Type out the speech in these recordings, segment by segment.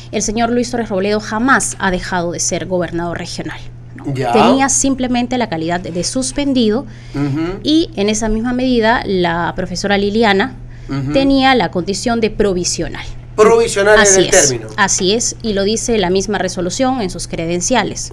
el señor Luis Torres Robledo jamás ha dejado de ser gobernador regional. Ya. Tenía simplemente la calidad de suspendido y en esa misma medida la profesora Liliana tenía la condición de provisional. Provisional en el término. Así es, y lo dice la misma resolución en sus credenciales.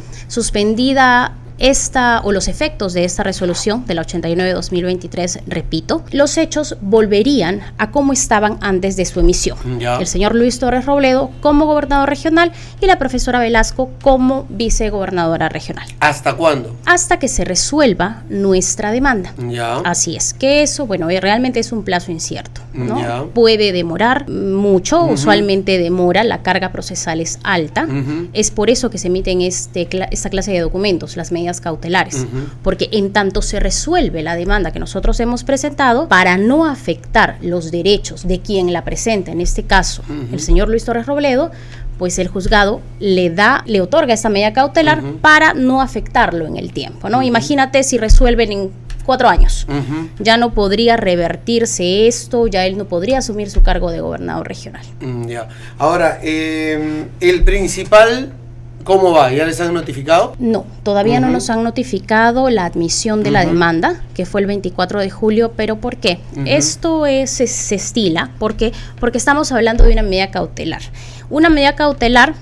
Suspendida esta o los efectos de esta resolución de la 89-2023, repito, los hechos volverían a como estaban antes de su emisión. Ya. El señor Luis Torres Robledo como gobernador regional y la profesora Velasco como vicegobernadora regional. ¿Hasta cuándo? Hasta que se resuelva nuestra demanda. Ya. Así es, que eso, bueno, realmente es un plazo incierto, ¿no? Ya. Puede demorar mucho, usualmente demora, la carga procesal es alta, es por eso que se emiten esta clase de documentos, las medidas cautelares, porque en tanto se resuelve la demanda que nosotros hemos presentado, para no afectar los derechos de quien la presenta, en este caso el señor Luis Torres Robledo, pues el juzgado le otorga esta medida cautelar para no afectarlo en el tiempo, ¿no? Imagínate si resuelven en 4 años, ya no podría revertirse esto, ya él no podría asumir su cargo de gobernador regional. Ya. Ahora, el principal, ¿cómo va? ¿Ya les han notificado? No, todavía no nos han notificado la admisión de la demanda, que fue el 24 de julio, pero ¿por qué? Esto se estila, porque estamos hablando de una medida cautelar. Una medida cautelar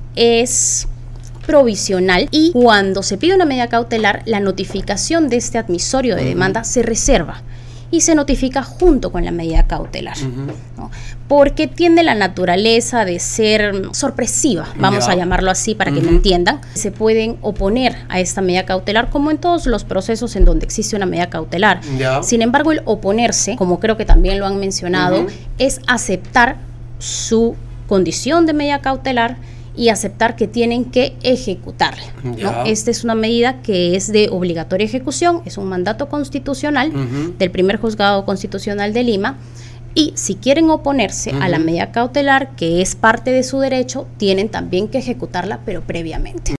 es provisional y cuando se pide una medida cautelar, la notificación de este admisorio de demanda se reserva y se notifica junto con la medida cautelar, ¿no? Porque tiene la naturaleza de ser sorpresiva, vamos a llamarlo así para que me entiendan. Se pueden oponer a esta medida cautelar como en todos los procesos en donde existe una medida cautelar. Sin embargo, el oponerse, como creo que también lo han mencionado, es aceptar su condición de medida cautelar y aceptar que tienen que ejecutarla, ¿no? Esta es una medida que es de obligatoria ejecución, es un mandato constitucional del primer juzgado constitucional de Lima, y si quieren oponerse a la medida cautelar, que es parte de su derecho, tienen también que ejecutarla, pero previamente.